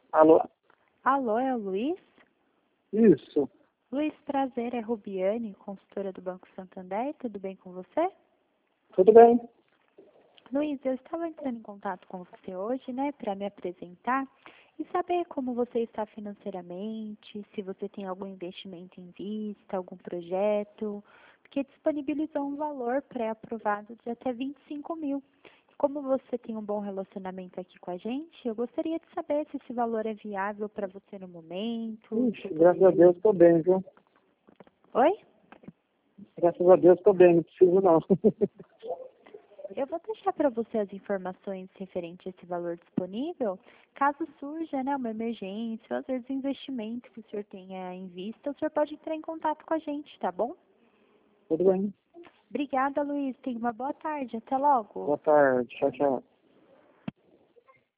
Alô? Alô, é o Luiz? Isso. Luiz, prazer, é Rubiane, consultora do Banco Santander, tudo bem com você? Tudo bem? Luiz, eu estava entrando em contato com você hoje, né, para me apresentar e saber como você está financeiramente, se você tem algum investimento em vista, algum projeto, porque disponibilizou um valor pré-aprovado de até 25 mil. Como você tem um bom relacionamento aqui com a gente, eu gostaria de saber se esse valor é viável para você no momento. Ixi, graças a Deus estou bem, viu? Oi? Graças a Deus estou bem, não preciso não. Eu vou deixar para você as informações referentes a esse valor disponível. Caso surja, né, uma emergência, ou às vezes investimento que o senhor tenha em vista, o senhor pode entrar em contato com a gente, tá bom? Tudo bem. Obrigada, Luiz. Tenha uma boa tarde. Até logo. Boa tarde. Tchau, tchau.